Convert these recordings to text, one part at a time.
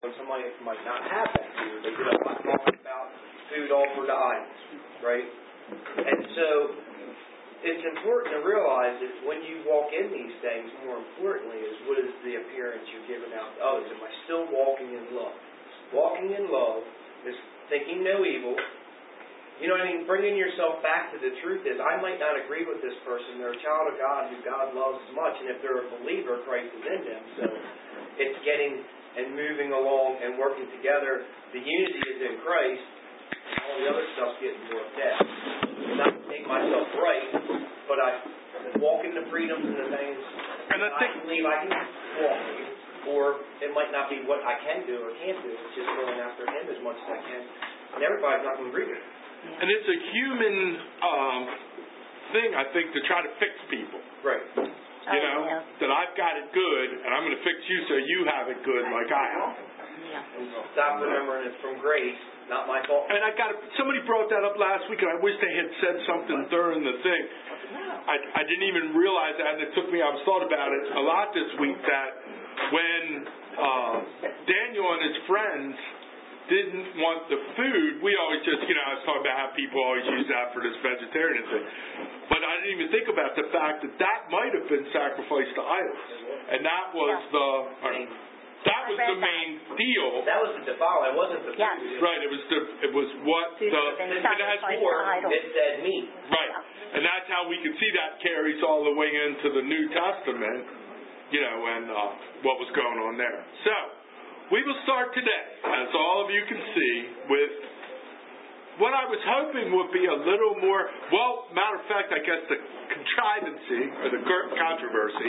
somebody might not have that food. They did a lot talking about food offered to idols, right? And so it's important to realize that when you walk in these things, more importantly, is what is the appearance you're giving out to others? Am I still walking in love? Walking in love is thinking no evil. You know what I mean? Bringing yourself back to the truth is, I might not agree with this person. They're a child of God who God loves as much. And if they're a believer, Christ is in them. So it's getting and moving along and working together. The unity is in Christ. All the other stuff's getting worked out. Not to make myself right, but I walk in the freedoms and the things and I believe I can walk in. Or it might not be what I can do or can't do. It's just going after Him as much as I can. And everybody's not going to agree with it. And it's a human thing, I think, to try to fix people. Right. You know, that I've got it good, and I'm going to fix you so you have it good like I have. And stop remembering it's from grace, not my fault. And somebody brought that up last week, and I wish they had said something during the thing. I didn't even realize that, and it took me, I've thought about it a lot this week, that when Daniel and his friends didn't want the food, we always just, I was talking about how people always use that for this vegetarian thing. But I didn't even think about the fact that that might have been sacrificed to idols. And that was the main deal. That was the defilement. It wasn't the food. Right, it was what it has more. It said meat. Right. And that's how we can see that carries all the way into the New Testament, and what was going on there. So, we will start today, as all of you can see, with what I was hoping would be a little more, matter of fact, I guess the contrivancy, or the controversy,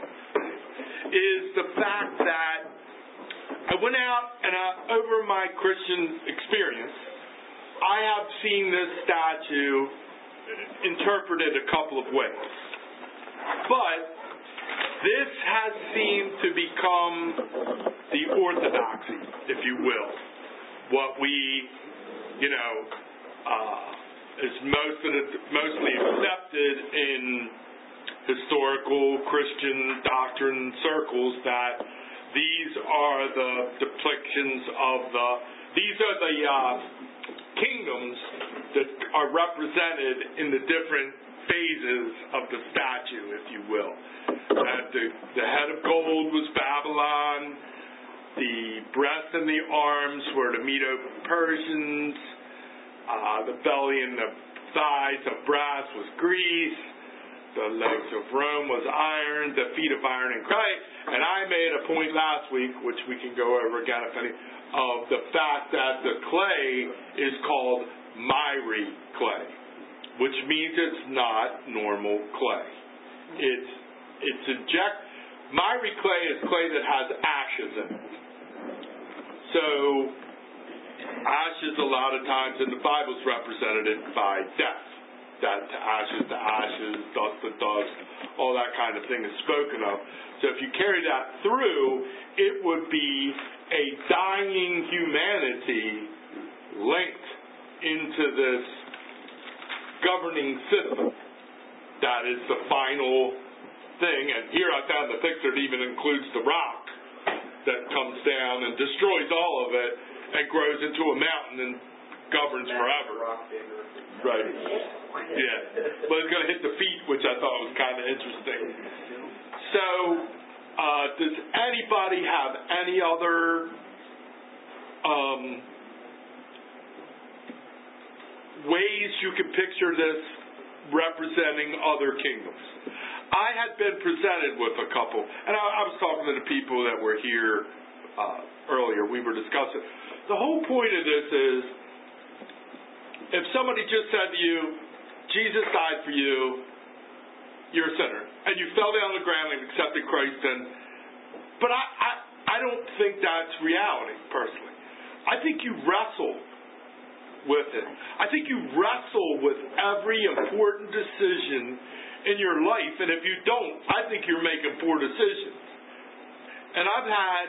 is the fact that I went out and over my Christian experience, I have seen this statue interpreted a couple of ways. But this has seemed to become the orthodoxy, if you will. What we, is mostly accepted in historical Christian doctrine circles, that these are the depictions of these are the kingdoms that are represented in the different phases of the statue, if you will. That the head of gold was Babylon, the breast and the arms were the Medo-Persians, the belly and the thighs of brass was Greece, the legs of Rome was iron, the feet of iron and clay. And I made a point last week, which we can go over again if any, of the fact that the clay is called miry clay, which means it's not normal clay. Miry clay is clay that has ashes in it. So, ashes a lot of times in the Bible is represented by death. That ashes to ashes, dust to dust, all that kind of thing is spoken of. So if you carry that through, it would be a dying humanity linked into this governing system that is the final thing. And here I found the picture that even includes the rock that comes down and destroys all of it and grows into a mountain and governs forever. Right. Yeah. But it's going to hit the feet, which I thought was kind of interesting. So, does anybody have any other ways you could picture this representing other kingdoms? I had been presented with a couple, and I was talking to the people that were here earlier. We were discussing. The whole point of this is, if somebody just said to you, Jesus died for you, you're a sinner, and you fell down on the ground and accepted Christ, but I don't think that's reality, personally. I think you wrestle with it. I think you wrestle with every important decision in your life, and if you don't, I think you're making poor decisions. And I've had,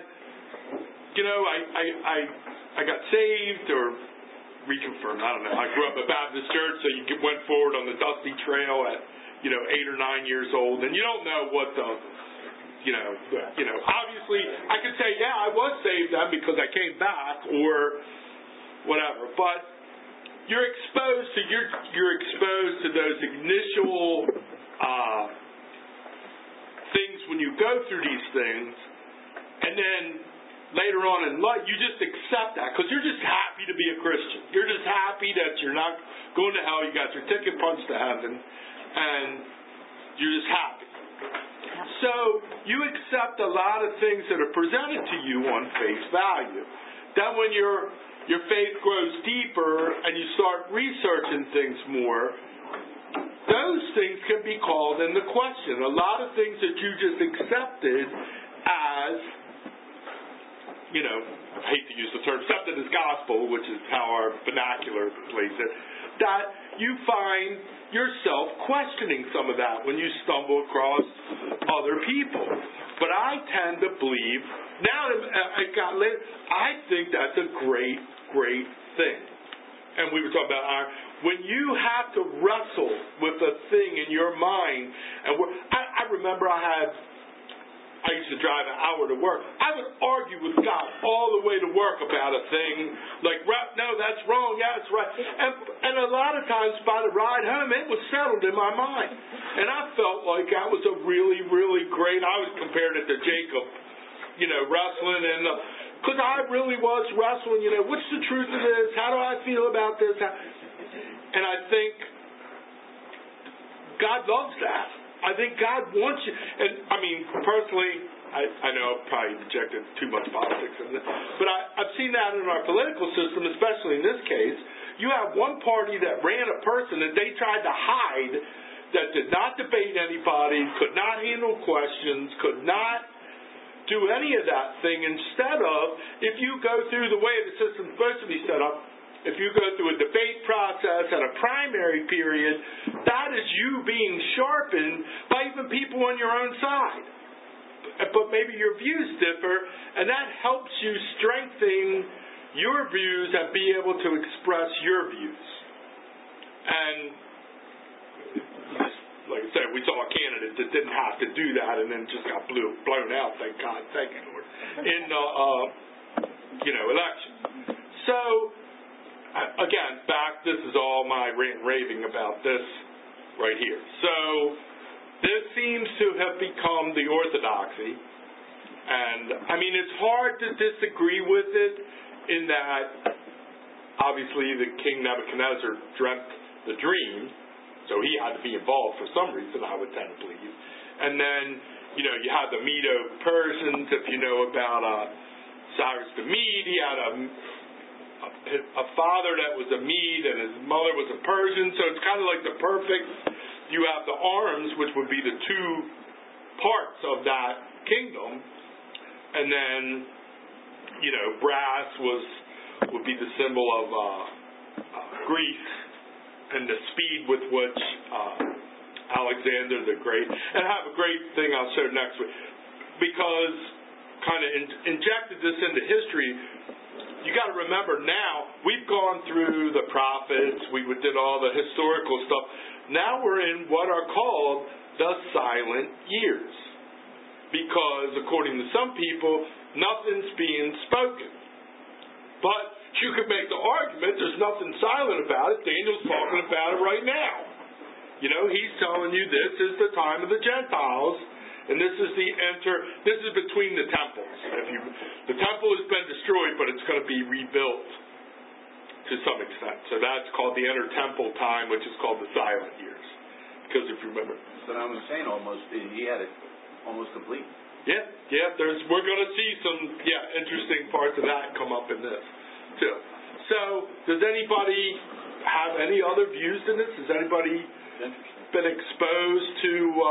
I got saved or reconfirmed, I don't know. I grew up in a Baptist church, so you went forward on the dusty trail at, 8 or 9 years old, and you don't know what the Obviously, I could say, yeah, I was saved then because I came back or whatever. But you're exposed to those initial things when you go through these things, and then later on in life, you just accept that because you're just happy to be a Christian. You're just happy that you're not going to hell. You got your ticket punched to heaven, and you're just happy. So you accept a lot of things that are presented to you on face value. Then when your faith grows deeper and you start researching things more, those things can be called into question. A lot of things that you just accepted as, I hate to use the term, accepted as gospel, which is how our vernacular plays it, that you find yourself questioning some of that when you stumble across other people. But I tend to believe, now that I think that's a great, great thing. And we were talking about when you have to wrestle with a thing in your mind, and I remember I used to drive an hour to work. I would argue with God all the way to work about a thing, like, no, that's wrong, yeah, it's right. And a lot of times by the ride home, it was settled in my mind. And I felt like that was a really, really great, I was comparing it to Jacob, wrestling, and because I really was wrestling, what's the truth of this? How do I feel about this? And I think God loves that. I think God wants you, and I mean, personally, I know I've probably injected too much politics in this, but I've seen that in our political system, especially in this case. You have one party that ran a person that they tried to hide, that did not debate anybody, could not handle questions, could not do any of that thing. Instead of, if you go through the way the system's supposed to be set up, if you go through a debate process and a primary period, that is you being sharpened by even people on your own side. But maybe your views differ, and that helps you strengthen your views and be able to express your views. And like I said, we saw a candidate that didn't have to do that and then just got blown out, thank God, thank you, Lord, in the election. So, again, this is all my rant and raving about this right here. So, this seems to have become the orthodoxy. And, I mean, it's hard to disagree with it in that, obviously, the King Nebuchadnezzar dreamt the dream, so he had to be involved for some reason, I would tend to believe. And then, you had the Medo-Persians, if you know about Cyrus the Mede. He had a father that was a Mede and his mother was a Persian, so it's kind of like the perfect, you have the arms, which would be the two parts of that kingdom, and then, brass would be the symbol of Greece, and the speed with which Alexander the Great, and I have a great thing I'll show next week, because kind of injected this into history. You got to remember now, we've gone through the prophets, we did all the historical stuff. Now we're in what are called the silent years. Because according to some people, nothing's being spoken. But you could make the argument there's nothing silent about it. Daniel's talking about it right now. He's telling you this is the time of the Gentiles. And this is between the temples. The temple has been destroyed, but it's going to be rebuilt to some extent. So that's called the intertemple time, which is called the silent years. Because if you remember. Saddam Hussein he had it almost complete. Yeah. We're going to see some, interesting parts of that come up in this, too. So, does anybody have any other views in this? Has anybody been exposed to...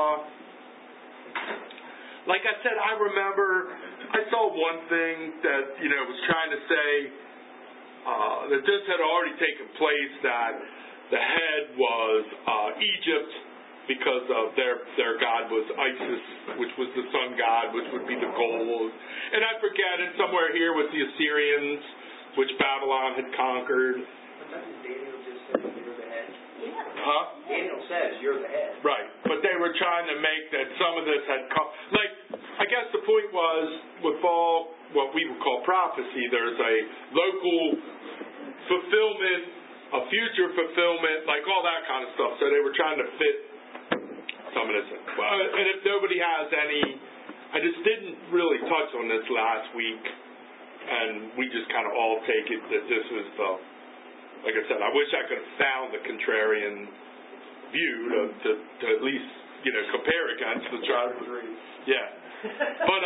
Like I said, I remember I saw one thing that was trying to say that this had already taken place, that the head was Egypt because of their god was Isis, which was the sun god, which would be the gold. And I forget, and somewhere here was the Assyrians, which Babylon had conquered. Doesn't Daniel just say you're the head? Huh? Daniel says you're the head. Right, but they were trying to make that some of this had come, like, I guess the point was, with all what we would call prophecy, there's a local fulfillment, a future fulfillment, like all that kind of stuff. So they were trying to fit some of this in. Well, and if nobody has any, I just didn't really touch on this last week, and we just kind of all take it that this was the, like I said, I wish I could have found the contrarian view to at least, compare against the try to agree. Yeah. But,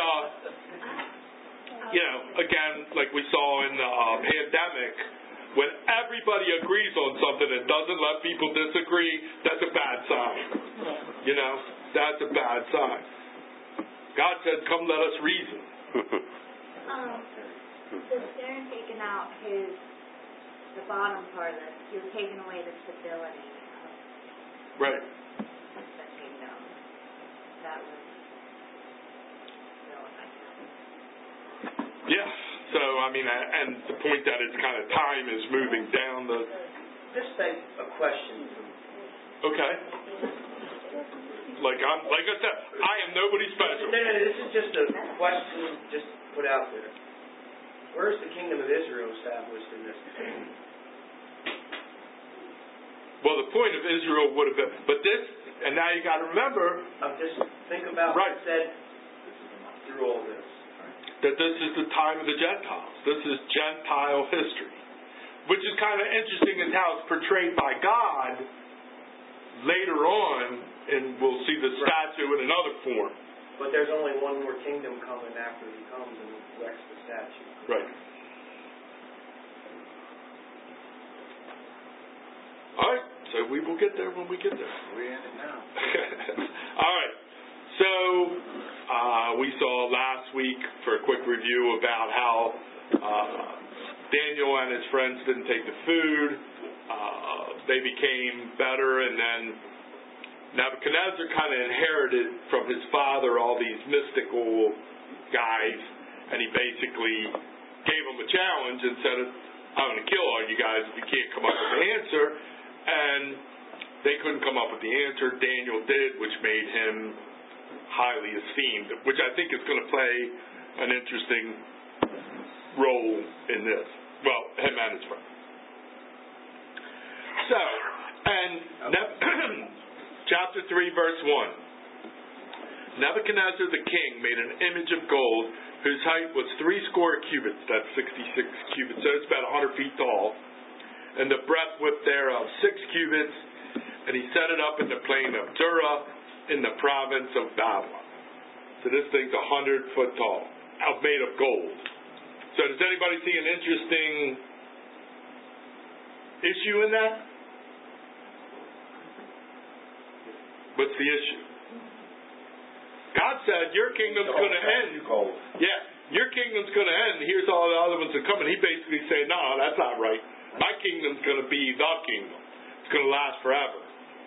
again, like we saw in the pandemic, when everybody agrees on something and doesn't let people disagree, that's a bad sign. That's a bad sign. God said, come let us reason. So Darren taking out the bottom part of this, you're taking away the stability of Right. the kingdom. That was still Yeah. So, and the point that it's kind of time is moving down the... Just a question. Okay. Like I said, I am nobody special. No, this is just a question just put out there. Where is the kingdom of Israel established in this? Well, the point of Israel would have been, but this, and now you got to remember... Just think about what it said through all this. That this is the time of the Gentiles. This is Gentile history. Which is kind of interesting in how it's portrayed by God later on, and we'll see the statue in another form. But there's only one more kingdom coming after he comes and wrecks the statue. Right. All right, so we will get there when we get there. We're in it now. All right. So, we saw last week, for a quick review, about how Daniel and his friends didn't take the food. They became better, and then Nebuchadnezzar kind of inherited from his father all these mystical guys, and he basically gave them a challenge and said, I'm going to kill all you guys if you can't come up with an answer. And they couldn't come up with the answer. Daniel did, which made him highly esteemed, which I think is going to play an interesting role in this. Well, him and his friend. So, and chapter 3, verse 1. Nebuchadnezzar the king made an image of gold whose height was 80 cubits, that's 66 cubits, so it's about 100 feet tall, and the breadth thereof 6 cubits, and he set it up in the plain of Dura in the province of Babylon. So this thing's 100 foot tall, made of gold. So does anybody see an interesting issue in that? What's the issue? God said, your kingdom's going to end. Yeah, your kingdom's going to end. Here's all the other ones that come. And he basically said, no, that's not right. My kingdom's going to be the kingdom. It's going to last forever.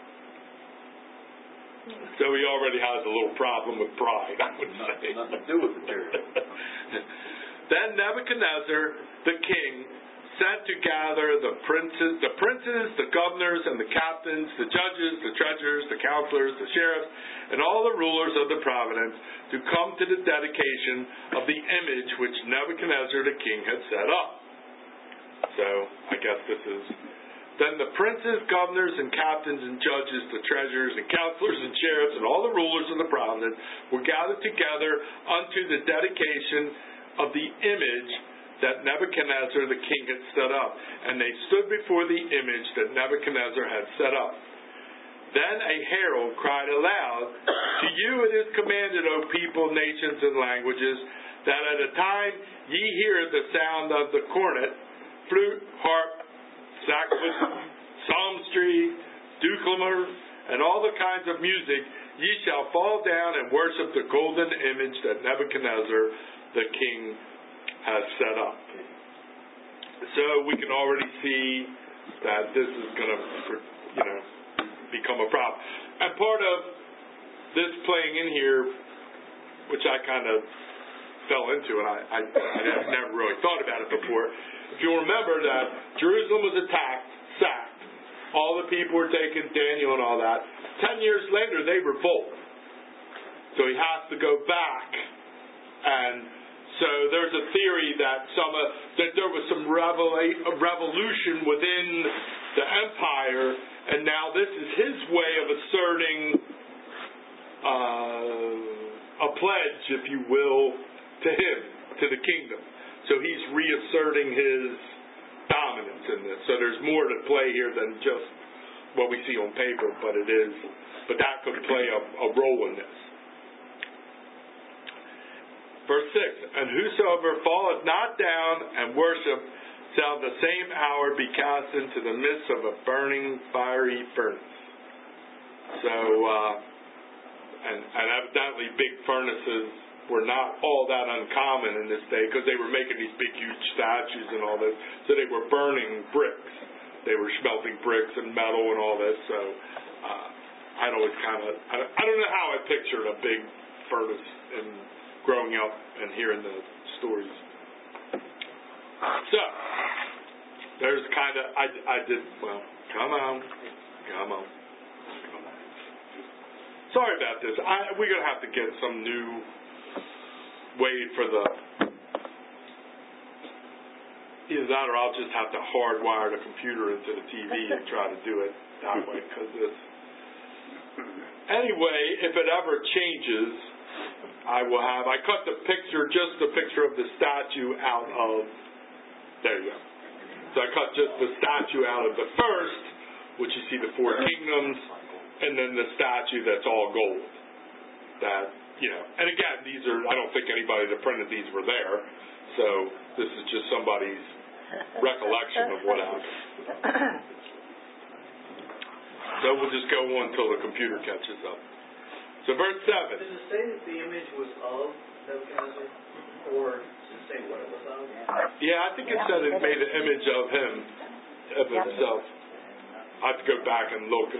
So he already has a little problem with pride, I would say. Nothing to do with the church. Then Nebuchadnezzar, the king, sent to gather the princes, the governors, and the captains, the judges, the treasurers, the counselors, the sheriffs, and all the rulers of the province to come to the dedication of the image which Nebuchadnezzar the king had set up. So, I guess this is... Then the princes, governors, and captains, and judges, the treasurers, and counselors, and sheriffs, and all the rulers of the province were gathered together unto the dedication of the image that Nebuchadnezzar the king had set up. And they stood before the image that Nebuchadnezzar had set up. Then a herald cried aloud, To you it is commanded, O people, nations, and languages, that at a time ye hear the sound of the cornet, flute, harp, sackbut, psalmistry, dulcimer, and all the kinds of music, ye shall fall down and worship the golden image that Nebuchadnezzar the king has set up. So we can already see that this is going to, become a problem. And part of this playing in here, which I kind of fell into, and I never really thought about it before. If you'll remember that Jerusalem was attacked, sacked, all the people were taken, Daniel and all that. 10 years later, they revolt. So he has to go back, and so there's a theory that that there was some revolution within the empire, and now this is his way of asserting a pledge, if you will, to him, to the kingdom. So he's reasserting his dominance in this. So there's more to play here than just what we see on paper, but that could play a role in this. Verse 6, and whosoever falleth not down and worship shall the same hour be cast into the midst of a burning fiery furnace. So, and evidently big furnaces were not all that uncommon in this day, because they were making these big huge statues and all this, so they were burning bricks. They were smelting bricks and metal and all this, so I'd always I don't know how I pictured a big furnace in growing up and hearing the stories. So, there's come on. Sorry about this. We're going to have to get some new way for either that or I'll just have to hardwire the computer into the TV and try to do it that way, because anyway, if it ever changes, I cut the picture of the statue out of, there you go. So I cut just the statue out of the first, which you see the four kingdoms, and then the statue that's all gold. That, and again, I don't think anybody that printed these were there, so this is just somebody's recollection of what happened. So we'll just go on until the computer catches up. So verse 7. Does it say that the image was of Nebuchadnezzar? Or does it say what it was of? Yeah, I think it said it made an image of him, of himself. I have to go back and look.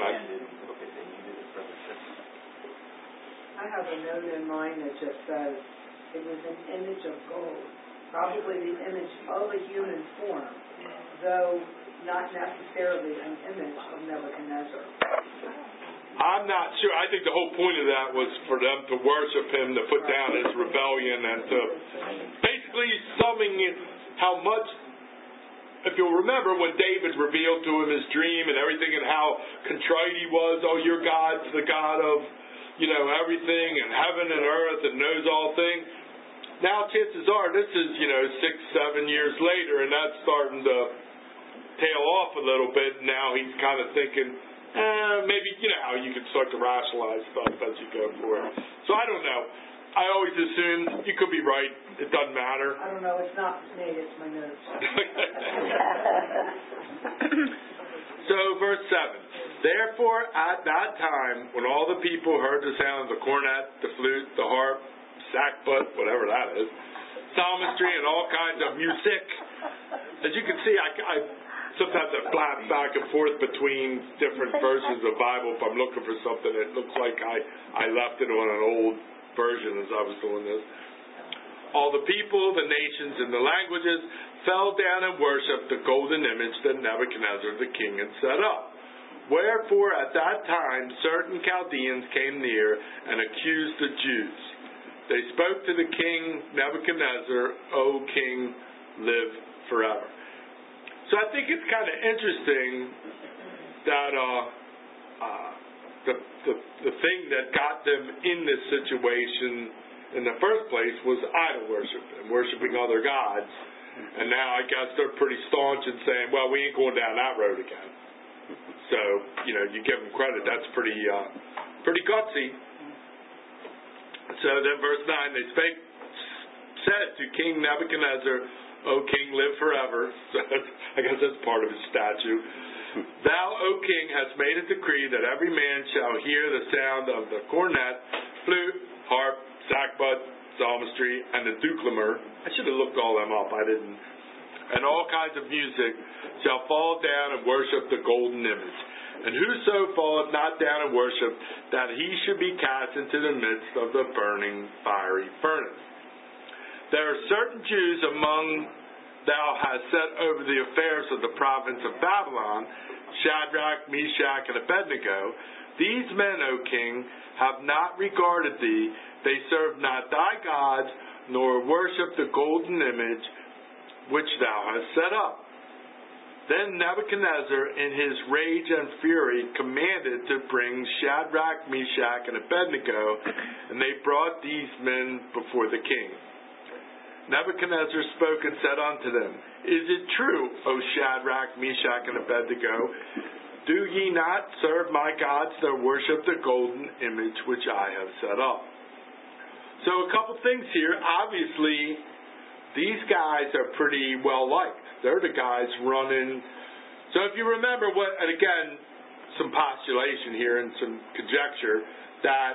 I have a note in mine that just says it was an image of gold. Probably the image of a human form, though not necessarily an image of Nebuchadnezzar. I'm not sure. I think the whole point of that was for them to worship him, to put down his rebellion, and to basically summing how much, if you'll remember when David revealed to him his dream and everything and how contrite he was, your God's the God of, everything and heaven and earth and knows all things. Now chances are this is, 6-7 years later, and that's starting to tail off a little bit. Now he's kind of thinking, maybe, how you can start to rationalize stuff as you go for it. So I don't know. I always assumed, you could be right, it doesn't matter. I don't know, it's not me, it's my notes. So verse 7. Therefore at that time, when all the people heard the sound of the cornet, the flute, the harp, sackbut, whatever that is, psalmistry and all kinds of music, as you can see, I sometimes I flap back and forth between different versions of the Bible if I'm looking for something. It looks like I left it on an old version as I was doing this. All the people, the nations, and the languages fell down and worshipped the golden image that Nebuchadnezzar the king had set up. Wherefore at that time certain Chaldeans came near and accused the Jews. They spoke to the king Nebuchadnezzar, O king, live forever. So I think it's kind of interesting that the thing that got them in this situation in the first place was idol worship and worshiping other gods. And now I guess they're pretty staunch in saying, well, we ain't going down that road again. So, you give them credit. That's pretty gutsy. So then verse 9, they said to King Nebuchadnezzar, O king, live forever. So I guess that's part of his statue. Thou, O king, hast made a decree that every man shall hear the sound of the cornet, flute, harp, sackbut, psalmistry, and the declamer. I should have looked all them up. I didn't. And all kinds of music shall fall down and worship the golden image. And whoso falleth not down and worship, that he should be cast into the midst of the burning fiery furnace. There are certain Jews among thou hast set over the affairs of the province of Babylon, Shadrach, Meshach, and Abednego. These men, O king, have not regarded thee. They serve not thy gods, nor worship the golden image which thou hast set up. Then Nebuchadnezzar, in his rage and fury, commanded to bring Shadrach, Meshach, and Abednego, and they brought these men before the king. Nebuchadnezzar spoke and said unto them, Is it true, O Shadrach, Meshach, and Abednego? Do ye not serve my gods, nor worship the golden image which I have set up? So a couple things here. Obviously, these guys are pretty well liked. They're the guys running. So if you remember what, and again, some postulation here and some conjecture, that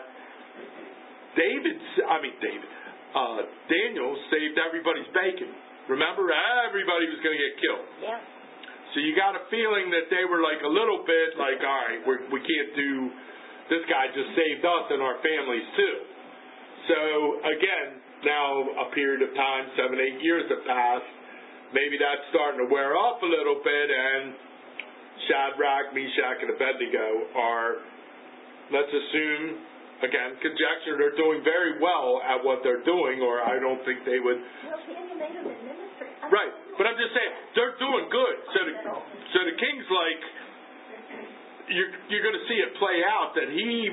Daniel saved everybody's bacon. Remember, everybody was going to get killed. Yeah. So you got a feeling that they were like a little bit like, all right, we can't do, this guy just saved us and our families too. So again, now a period of time, 7-8 years have passed, maybe that's starting to wear off a little bit, and Shadrach, Meshach, and Abednego are, let's assume, again, conjecture, they're doing very well at what they're doing, or I don't think they would. Well, Daniel made them in ministry. Right, but I'm just saying, they're doing good. So the king's like, you're going to see it play out that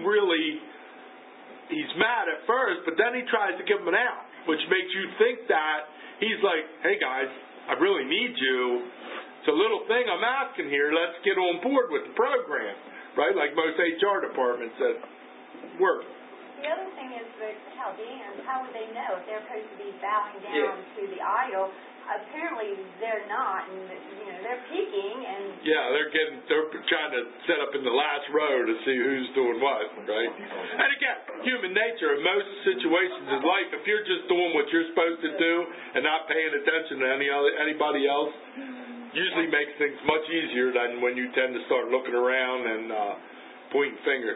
he's mad at first, but then he tries to give him an out, which makes you think that he's like, hey guys, I really need you. It's a little thing I'm asking here. Let's get on board with the program, right? Like most HR departments that work. The other thing is the Chaldeans, how would they know if they're supposed to be bowing down to the idol? Apparently they're not, and they're peeking and they're trying to set up in the last row to see who's doing what, right? And again, human nature in most situations in life, if you're just doing what you're supposed to do and not paying attention to anybody else, usually makes things much easier than when you tend to start looking around and pointing fingers.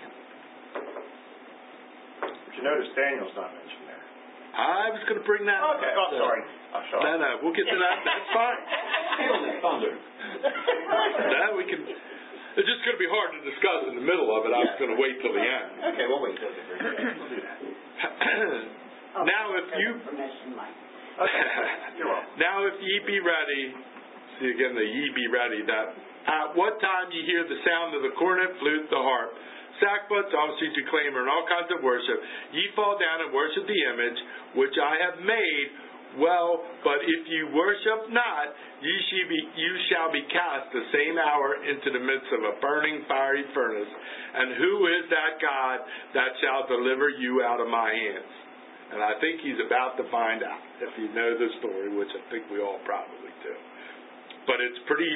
You notice Daniel's not mentioned there. I was going to bring that up. Okay, sorry. No, we'll get to that. That's fine. Stealing the thunder. It's just going to be hard to discuss in the middle of it. I was going to wait till the end. Okay, we'll wait till the very end. We'll do that. Now if ye be ready, see again the ye be ready, that at what time ye hear the sound of the cornet, flute, the harp, sackbuts, psalteries, declaimer, and all kinds of worship, ye fall down and worship the image which I have made. Well, but if you worship not, you shall be cast the same hour into the midst of a burning fiery furnace. And who is that God that shall deliver you out of my hands? And I think he's about to find out, if you know the story, which I think we all probably do. But it's pretty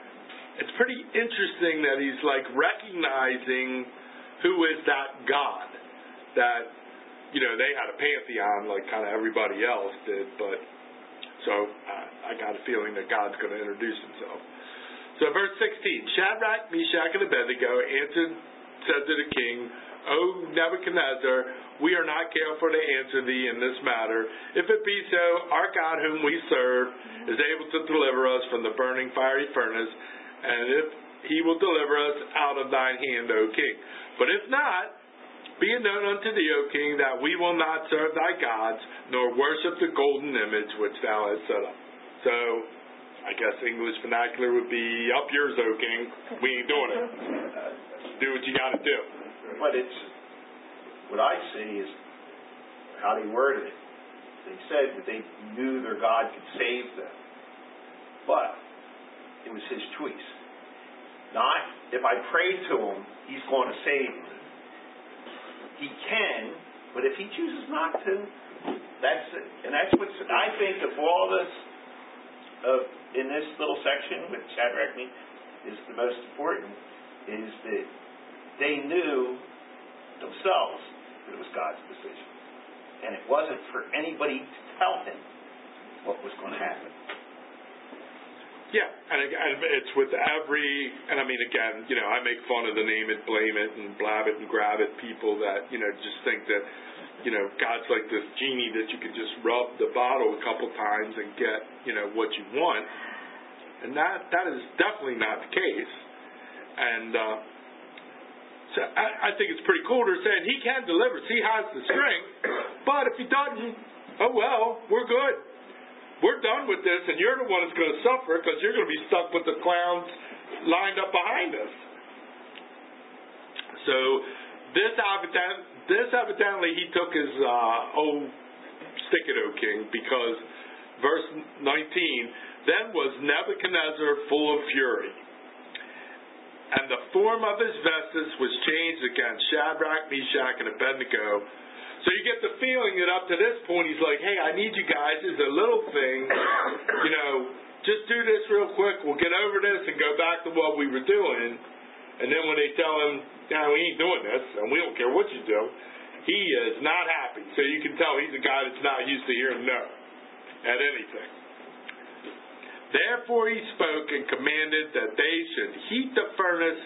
interesting that he's like recognizing who is that God that, they had a pantheon like kind of everybody else did, but so I got a feeling that God's going to introduce himself. So verse 16, Shadrach, Meshach, and Abednego said to the king, O Nebuchadnezzar, we are not careful to answer thee in this matter. If it be so, our God whom we serve is able to deliver us from the burning fiery furnace, and if he will deliver us out of thine hand, O king. But if not, be it known unto thee, O king, that we will not serve thy gods, nor worship the golden image which thou hast set up. So, I guess English vernacular would be, up yours, O king. We ain't doing it. Do what you got to do. But what I see is how they worded it. They said that they knew their God could save them. But it was his choice. Not, if I pray to him, he's going to save me. He can, but if he chooses not to, that's it. And that's what I think of all this, in this little section with Shadrach is the most important, is that they knew themselves that it was God's decision. And it wasn't for anybody to tell him what was going to happen. Yeah, and it's with and I mean, again, I make fun of the name it, blame it, and blab it and grab it people that, just think that, God's like this genie that you can just rub the bottle a couple times and get, what you want. And that is definitely not the case. And so I think it's pretty cool to say he can deliver. He has the strength. But if he doesn't, oh well, we're good. We're done with this, and you're the one that's going to suffer because you're going to be stuck with the clowns lined up behind us. So this evidently he took his old stick-it-o king, because verse 19, then was Nebuchadnezzar full of fury, and the form of his vestes was changed against Shadrach, Meshach, and Abednego. So you get the feeling that up to this point he's like, hey, I need you guys, it's a little thing, just do this real quick, we'll get over this and go back to what we were doing. And then when they tell him, no, we ain't doing this, and we don't care what you do, he is not happy. So you can tell he's a guy that's not used to hearing no at anything. Therefore he spoke and commanded that they should heat the furnace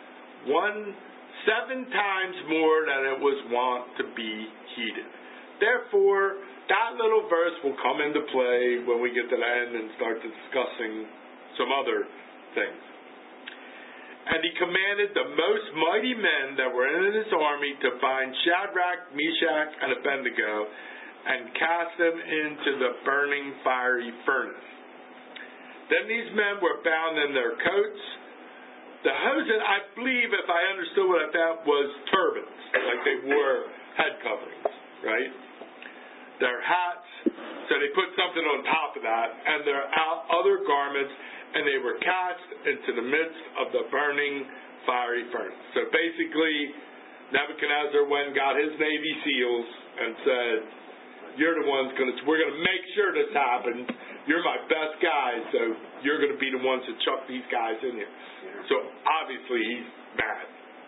7 times more than it was wont to be heated. Therefore, that little verse will come into play when we get to the end and start discussing some other things. And he commanded the most mighty men that were in his army to bind Shadrach, Meshach, and Abednego and cast them into the burning fiery furnace. Then these men were bound in their coats. The hosen, I believe, if I understood what I found, was turbans, like they wore head coverings, right? Their hats, so they put something on top of that, and their other garments, and they were cast into the midst of the burning fiery furnace. So basically, Nebuchadnezzar went and got his Navy SEALs and said, you're the ones we're going to make sure this happens. You're my best guys, so you're going to be the ones to chuck these guys in here. So obviously he's mad.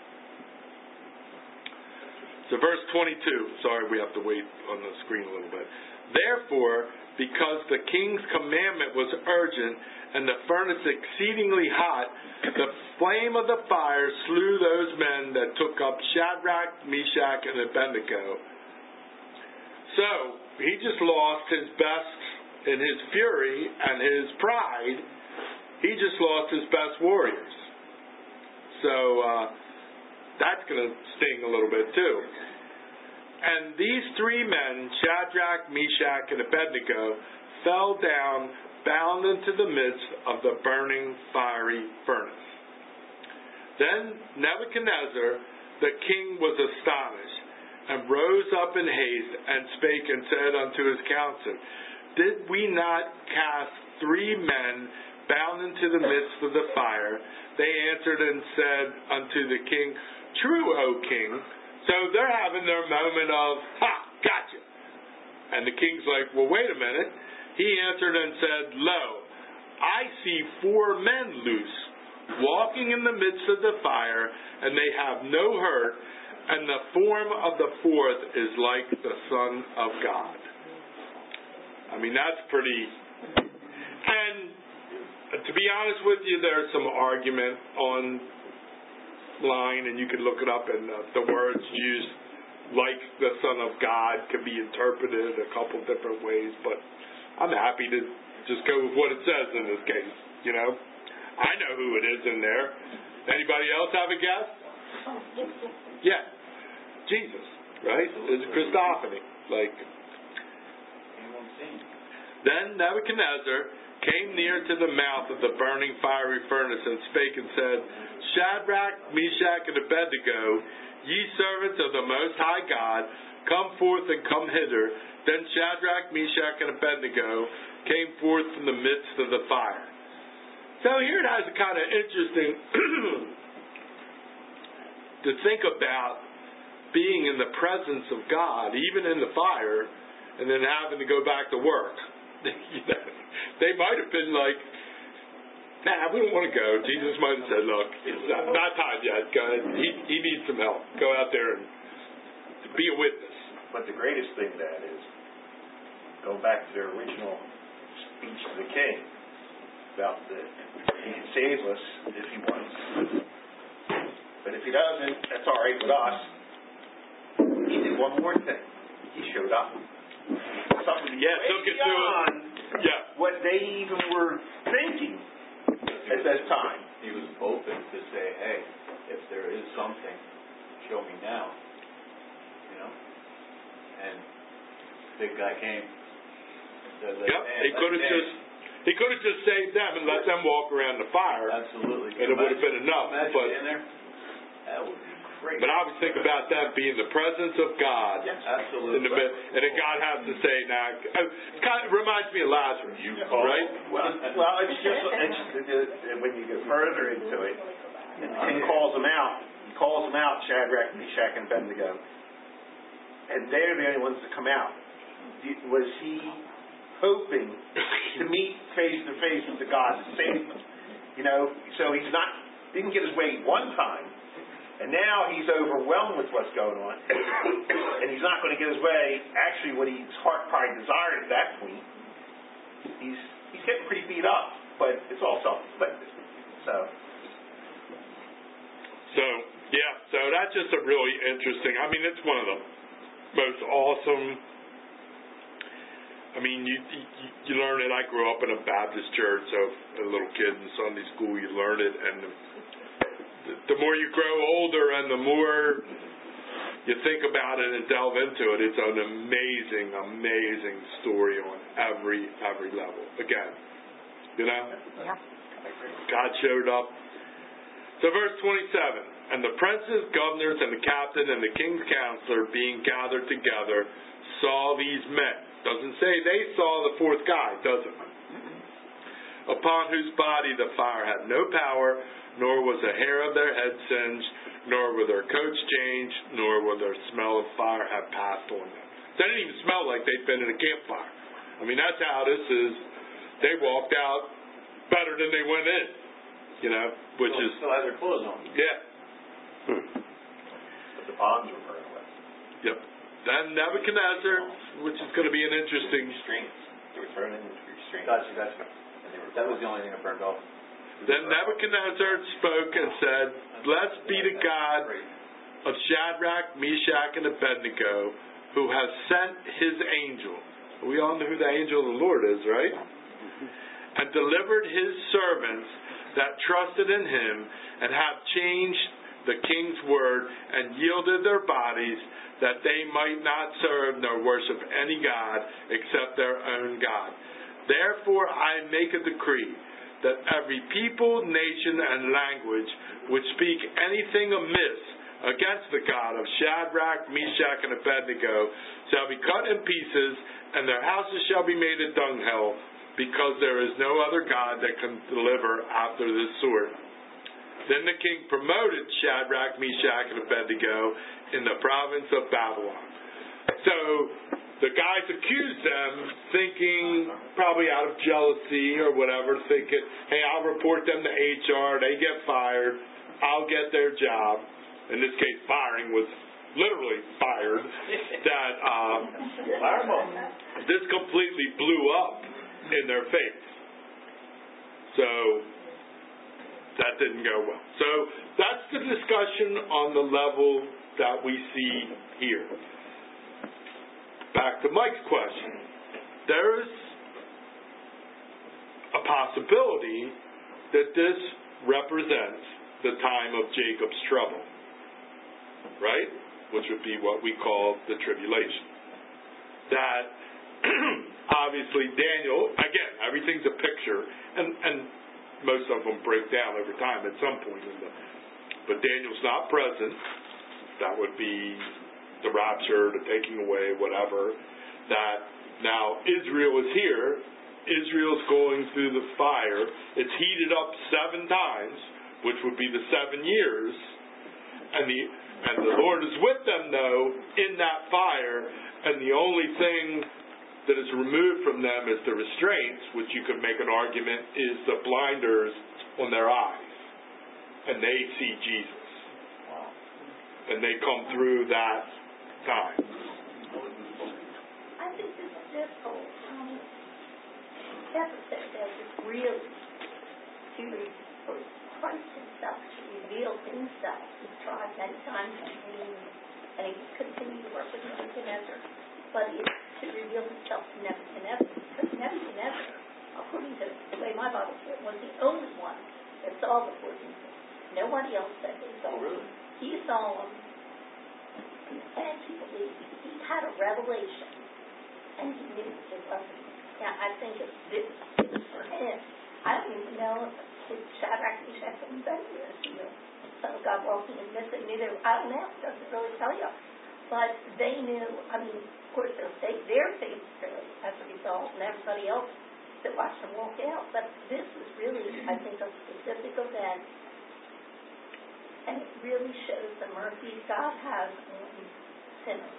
So verse 22, sorry we have to wait on the screen a little bit. Therefore, because the king's commandment was urgent and the furnace exceedingly hot, the flame of the fire slew those men that took up Shadrach, Meshach, and Abednego. So he just lost his best in his fury and his pride. He just lost his best warriors. So that's going to sting a little bit too. And these 3 men, Shadrach, Meshach, and Abednego, fell down, bound into the midst of the burning fiery furnace. Then Nebuchadnezzar, the king, was astonished, and rose up in haste, and spake and said unto his council, did we not cast 3 men bound into the midst of the fire? They answered and said unto the king, true, O king. So they're having their moment of, gotcha. And the king's like, well, wait a minute. He answered and said, lo, I see 4 men loose, walking in the midst of the fire, and they have no hurt, and the form of the 4th is like the Son of God. I mean, that's pretty... And to be honest with you, there's some argument online, and you can look it up, and the words used, like the Son of God, can be interpreted a couple different ways, but I'm happy to just go with what it says in this case, I know who it is in there. Anybody else have a guess? Yeah. Jesus, right? It's a Christophany. Then Nebuchadnezzar came near to the mouth of the burning fiery furnace and spake and said, Shadrach, Meshach, and Abednego, ye servants of the Most High God, come forth and come hither. Then Shadrach, Meshach, and Abednego came forth from the midst of the fire. So here it has a kind of interesting to think about being in the presence of God, even in the fire, and then having to go back to work. They might have been like, nah, we don't want to go. Jesus might have said, look, it's not time yet. Go ahead. He needs some help. Go out there and be a witness. But the greatest thing, Dad, is go back to their original speech to the king about that he can save us if he wants. But if he doesn't, that's all right with us. He did one more thing. he showed up. Something took it beyond Yeah. what they even were thinking at that time. He was open to say, hey, if there is something, show me now. You know? And big guy came and said, He could have just saved them and let them walk around the fire. Absolutely. And it would have been enough. Imagine in there. That would be great. But I always think about that being the presence of God. Yes, absolutely. In the midst, and then God has to say, now, it kind of reminds me of Lazarus, right? Well, it's just when you go further into it, and the king calls them out. He calls them out, Shadrach, Meshach, and Abednego. And they're the only ones that come out. Was he hoping to meet face to face with the God that saved them? You know, so didn't get his way one time, and now he's overwhelmed with what's going on, and he's not going to get his way. Actually, what his heart probably desired at that point, he's getting pretty beat up, but it's all self-inflicted. So that's just a really interesting. I mean, it's one of the most awesome. I mean, you learn it. I grew up in a Baptist church, so as a little kid in Sunday school, you learn it, and the more you grow older and the more you think about it and delve into it, it's an amazing, amazing story on every level. Again, you know? Yeah. God showed up. So verse 27, and the princes, governors, and the captain, and the king's counselor, being gathered together, saw these men. Doesn't say they saw the fourth guy, does it? Upon whose body the fire had no power, nor was a hair of their head singed, nor were their coats changed, nor would their smell of fire have passed on them. They didn't even smell like they'd been in a campfire. I mean, that's how this is. They walked out better than they went in, you know, which is... Still had their clothes on. Yeah. But the bonds were burned away. Yep. Then Nebuchadnezzar, which is going to be an interesting... Restraints. They were thrown into restraints. Gotcha. That was the only thing that burned off. Then Nebuchadnezzar spoke and said, Blessed be the God of Shadrach, Meshach, and Abednego, who has sent his angel. We all know who the angel of the Lord is, right? And delivered his servants that trusted in him, and have changed the king's word, and yielded their bodies, that they might not serve nor worship any god except their own God. Therefore I make a decree that every people, nation, and language which speak anything amiss against the God of Shadrach, Meshach, and Abednego shall be cut in pieces, and their houses shall be made a dunghill, because there is no other God that can deliver after this sort. Then the king promoted Shadrach, Meshach, and Abednego in the province of Babylon. So the guys accused them, thinking, probably out of jealousy or whatever, thinking, hey, I'll report them to HR, they get fired, I'll get their job. In this case, firing was literally fired. That this completely blew up in their face. So that didn't go well. So that's the discussion on the level that we see here. Back to Mike's question. There's a possibility that this represents the time of Jacob's trouble, right? Which would be what we call the tribulation. That obviously Daniel, again, everything's a picture, and most of them break down over time at some point. But Daniel's not present. That would be the rapture, the taking away, whatever. That now Israel is here. Israel's going through the fire. It's heated up 7 times, which would be the 7 years. And the Lord is with them, though, in that fire. And the only thing that is removed from them is the restraints, which you could make an argument is the blinders on their eyes. And they see Jesus. And they come through that time. I think this whole deficit that is really for Christ himself to reveal himself. He tried many times and he continued to work with Nebuchadnezzar. but it's to reveal himself to Nebuchadnezzar. Because Nebuchadnezzar, according to the way my Bible said, was the only one that saw the 14 things. Nobody else said they saw them. He saw them, and he believed. He had a revelation, and he knew it wasn't. Now, I think it was for him. I don't even know if Shadrach, Meshach, and Abednego, the Son of God walking in this, they knew they were, I don't know, it doesn't really tell you. But they knew, I mean, of course, their faith as a result, and everybody else that watched them walk out. But this is really, I think, a specific event, and it really shows the mercy God has on sinners.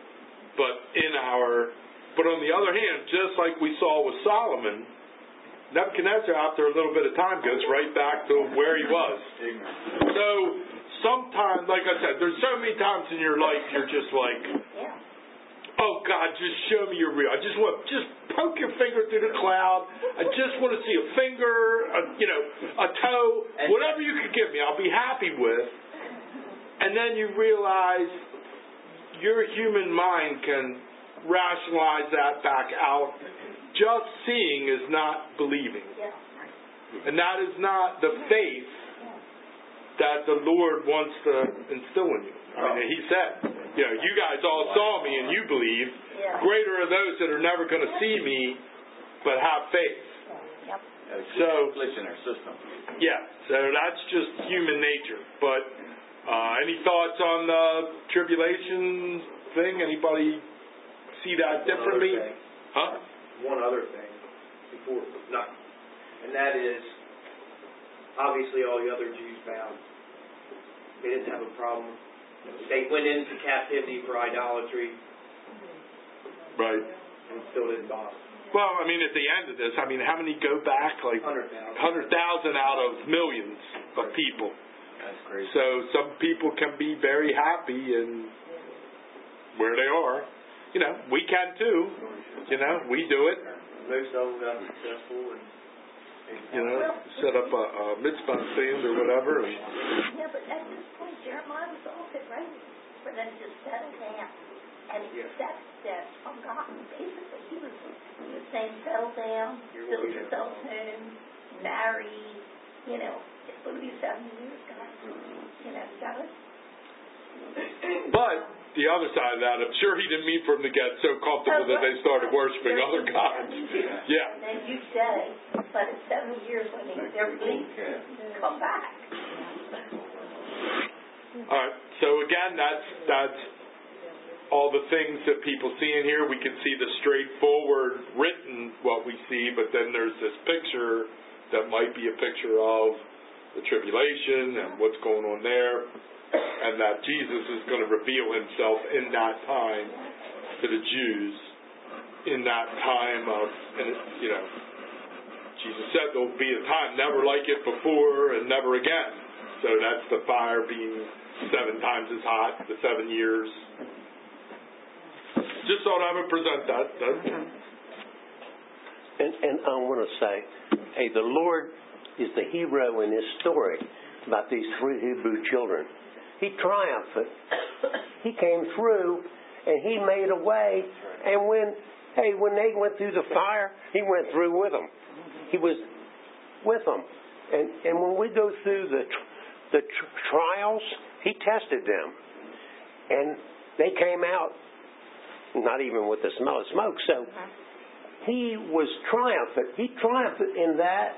But on the other hand, just like we saw with Solomon, Nebuchadnezzar, after a little bit of time, goes right back to where he was. So sometimes, like I said, there's so many times in your life you're just like, oh God, just show me you're real. I just want, just poke your finger through the cloud. I just want to see a finger, a toe, whatever you could give me, I'll be happy with. And then you realize your human mind can rationalize that back out. Just seeing is not believing. And that is not the faith that the Lord wants to instill in you. I mean, he said, you guys all saw me and you believe. Greater are those that are never going to see me but have faith. So glitch in our system. Yeah, so that's just human nature. But any thoughts on the tribulation thing? Anybody see that differently? One other thing before, and that is, obviously all the other Jews bowed. They didn't have a problem. They went into captivity for idolatry. Right. And still didn't bow. Well, I mean, at the end of this, how many go back? Like 100,000 out of millions of people. That's crazy. So some people can be very happy in where they are. We can too. We do it. Most of them got successful and set up a mitzvah stand or whatever. Yeah, but at this point, Jeremiah was also ready for them to settle down and accept that from God. Basically, he was saying, settle down, build yourself home, marry. It's going to be 7 years, guys. You got it. But the other side of that, I'm sure he didn't mean for them to get so comfortable that they started worshiping other gods. Yeah. And then you say, but in 7 years when they're released, come back. All right. So again, that's all the things that people see in here. We can see the straightforward written what we see, but then there's this picture that might be a picture of the tribulation and what's going on there. And that Jesus is going to reveal himself in that time to the Jews, in that time of, Jesus said there will be a time never like it before and never again. So that's the fire being 7 times as hot, the 7 years. Just thought I would present that. And I want to say, hey, the Lord is the hero in this story about these 3 Hebrew children. He triumphed. He came through and he made a way. And when they went through the fire, he went through with them. He was with them. And when we go through the trials, he tested them. And they came out not even with the smell of smoke. So he was triumphant. He triumphed in that.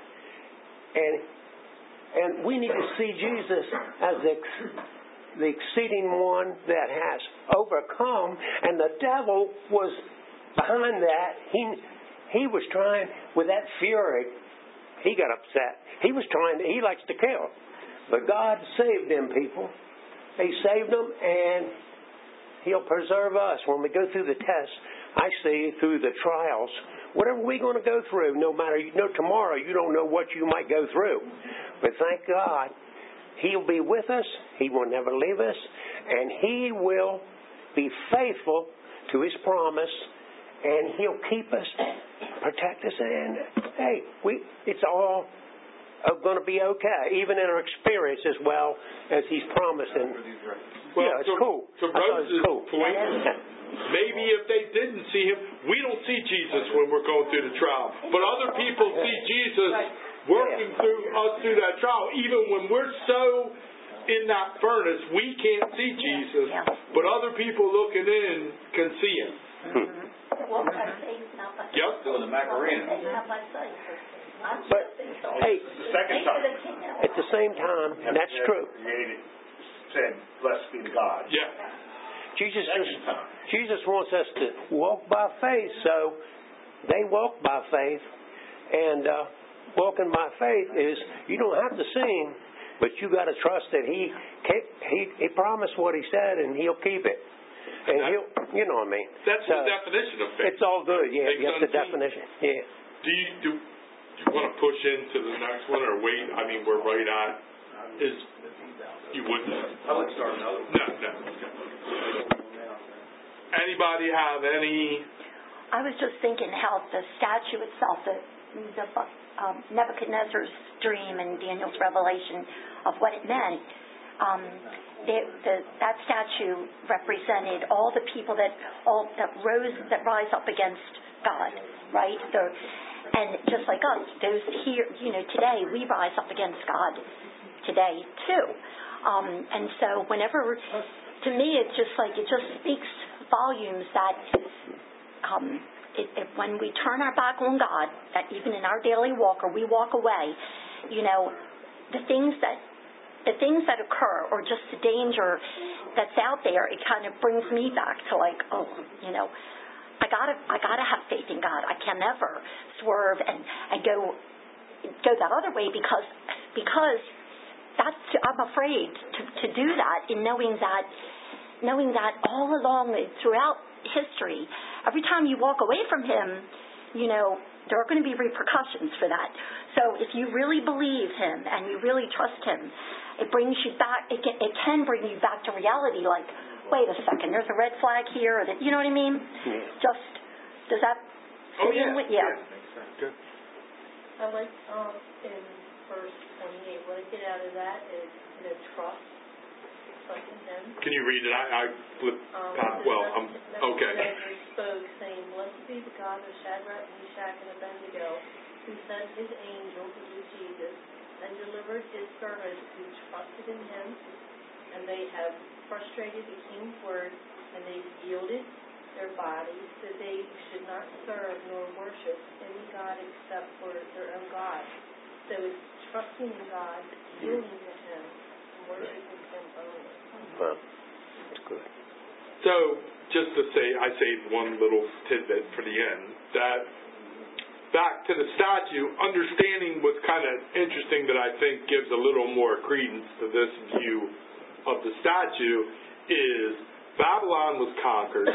And we need to see Jesus as the exceeding one that has overcome, and the devil was behind that. He was trying with that fury. He got upset. He likes to kill, but God saved them people. He saved them, and he'll preserve us when we go through the tests. I see through the trials, whatever we're going to go through, no matter, tomorrow you don't know what you might go through, but thank God. He'll be with us. He will never leave us. And he will be faithful to his promise. And he'll keep us, protect us. And, hey, it's all going to be okay, even in our experience as well as He's promising. Well, Yeah, it's cool. To I thought Rose's it's cool. point, maybe if they didn't see Him, we don't see Jesus when we're going through the trial. But other people see Jesus working through us through that trial. Even when we're so in that furnace, we can't see Jesus, but other people looking in can see Him. Walk by faith, not by sight. Yep. Doing the Macarena. Not by sight. But, hey, The second time, at the same time, that's true. created, said, blessed be God. Yeah. Jesus wants us to walk by faith, so they walk by faith, and walking by faith is you don't have to see Him, but you got to trust that He promised what He said, and He'll keep it. And He'll, you know what I mean. That's the definition of faith. It's all good, yeah. Faith That's the unseen. definition, yeah. Do you want to push into the next one or wait? I mean, we're right at you wouldn't. I would start another one. No. Anybody have any? I was just thinking how the statue itself, Nebuchadnezzar's dream and Daniel's revelation of what it meant. That statue represented all the people that rise up against God, right? And just like us, those here, today we rise up against God today too. And so whenever, to me, it's just like it just speaks volumes that when we turn our back on God, that even in our daily walk or we walk away, the things that occur or just the danger that's out there, it kind of brings me back to like, I gotta have faith in God. I can never swerve and go that other way because I'm afraid to do that in knowing that all along throughout history, every time you walk away from Him, there are going to be repercussions for that. So if you really believe Him and you really trust Him, it brings you back. It can bring you back to reality. Like, wait a second, there's a red flag here. You know what I mean? Just does that? Yeah. Good. I like in verse 28. What I get out of that is trust in Him. Can you read it? I flipped. Okay. Nebuchadnezzar spoke, saying, "Blessed be the God of Shadrach, Meshach, and Abednego, who sent His angel to Jesus and delivered His servants who trusted in Him, and they have frustrated the king's word, and they yielded their bodies, that they should not serve nor worship any god except for their own God." So it's trusting in God, yielding to Him, and worshiping Him only. Well, that's good. So, just to say, I saved one little tidbit for the end, that back to the statue, understanding what's kind of interesting that I think gives a little more credence to this view of the statue is Babylon was conquered,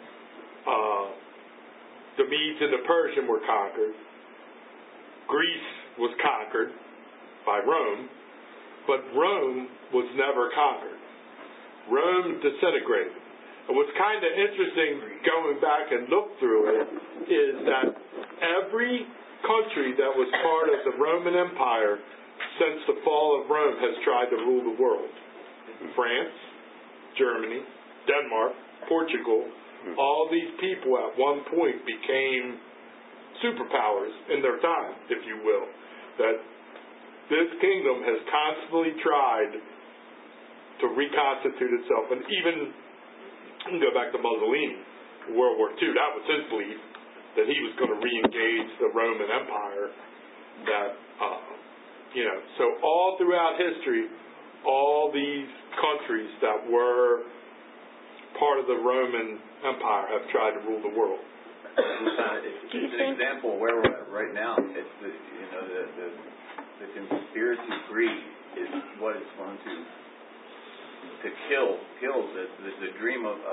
the Medes and the Persian were conquered, Greece was conquered by Rome, but Rome was never conquered. Rome disintegrated. And what's kind of interesting going back and look through it is that every country that was part of the Roman Empire since the fall of Rome has tried to rule the world. France, Germany, Denmark, Portugal, all these people at one point became superpowers in their time, if you will. That this kingdom has constantly tried to reconstitute itself. And even, you can go back to Mussolini, World War II, that was his belief, that he was going to re-engage the Roman Empire. That, so all throughout history, all these countries that were part of the Roman Empire have tried to rule the world. It's an example of where we're at right now. It's the conspiracy greed is what is going to kill the dream of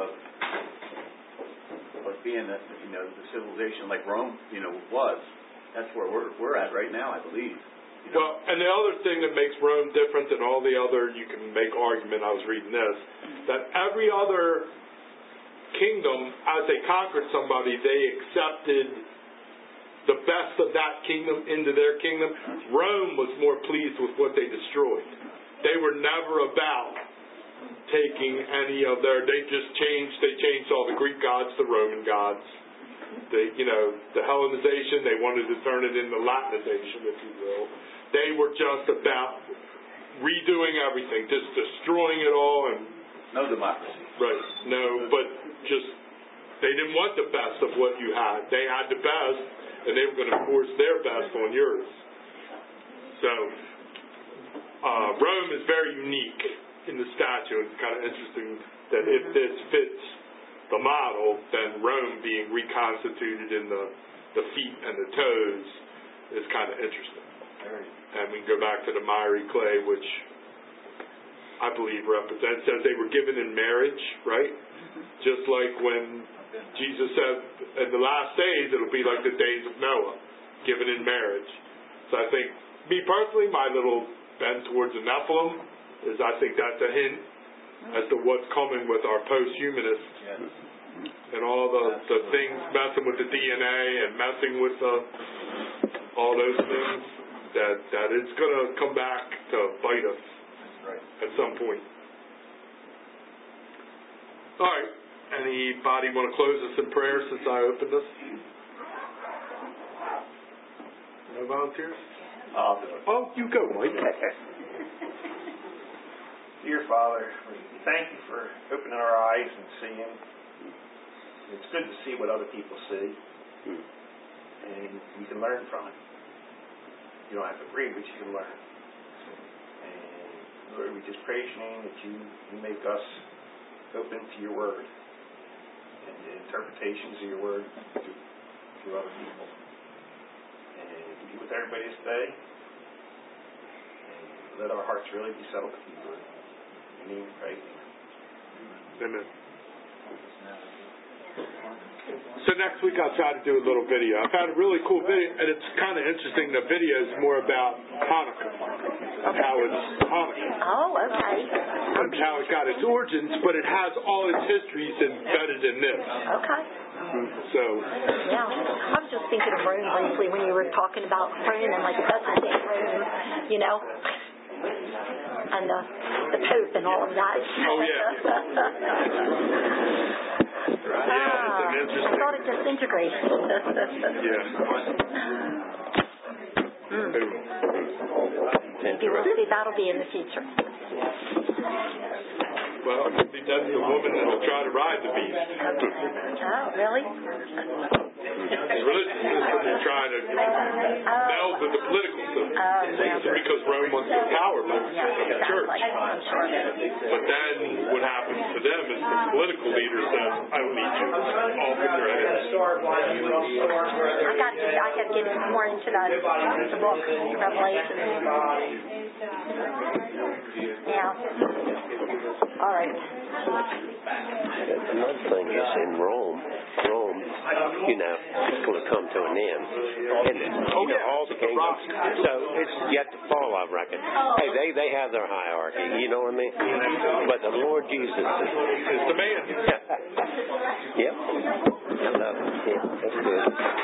being the civilization like Rome was. That's where we're at right now, I believe. Well, and the other thing that makes Rome different than all the other, you can make argument, I was reading this, that every other kingdom, as they conquered somebody, they accepted the best of that kingdom into their kingdom. Rome was more pleased with what they destroyed. They were never about taking any of they changed all the Greek gods to Roman gods. The Hellenization, they wanted to turn it into Latinization, if you will. They were just about redoing everything, just destroying it all, and no democracy. Right. No, but just they didn't want the best of what you had. They had the best, and they were going to force their best on yours. So Rome is very unique in the statue. It's kind of interesting that if this fits the model, then Rome being reconstituted in the feet and the toes is kind of interesting. And we can go back to the miry clay, which I believe represents, says they were given in marriage, right? Just like when Jesus said, in the last days, it'll be like the days of Noah, given in marriage. So I think, me personally, my little bend towards the Nephilim is I think that's a hint as to what's coming with our post-humanists. Yes. And all the things messing with the DNA and messing with all those things, that it's going to come back to bite us at some point. All right. Anybody want to close us in prayer since I opened this? No volunteers? I'll do it. Oh, you go, Mike. Dear Father, we thank you for opening our eyes and seeing. It's good to see what other people see, and you can learn from it. You don't have to agree, but you can learn. And Lord, we just praise your name that you make us open to your word and the interpretations of your word to other people. And be with everybody this day, and let our hearts really be settled with you, Lord. In your name, right? Amen. So next week I'll try to do a little video. I found a really cool video, and it's kind of interesting. The video is more about Hanukkah, how it's Hanukkah. Oh, okay. And how it got its origins, but it has all its histories embedded in this. Okay. So. Yeah. I was just thinking of Rome briefly when you were talking about Rome and like the present day Rome, and the Pope and all of that. Oh, yeah. Yeah, it's an interesting. I thought it disintegrated. Yeah. Maybe we'll see that'll be in the future. Well, maybe that's the woman that'll try to ride the beast. Oh, really? The religious system will try to meld with the political system. Because Rome wants the power of the church. But then what happens to them is the political leader says, I don't need you. All put their heads. I got to get more into that, the book, Revelation. Yeah. All right. Another thing is in Rome, will come to an end. And, all the kingdoms. So it's yet to fall, I reckon. Hey, they have their hierarchy, you know what I mean? But the Lord Jesus is the man. Yep. I love it. Yeah, that's good.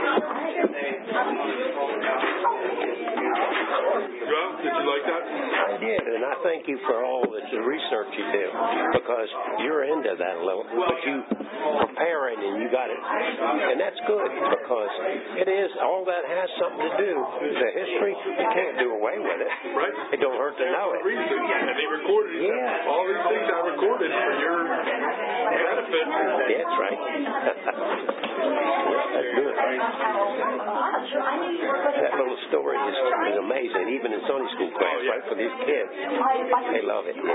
Well, did you like that? I did, and I thank you for all the research you do, because you're into that a little, but you preparing and you got it, and that's good, because it is, all that has something to do with the history. You can't do away with it. Right. It don't hurt to know it. And they recorded it. Yeah. All these things I recorded for your benefit. That's right. That's good. That little story is amazing, even in Sunday school class, right, for these kids. They love it.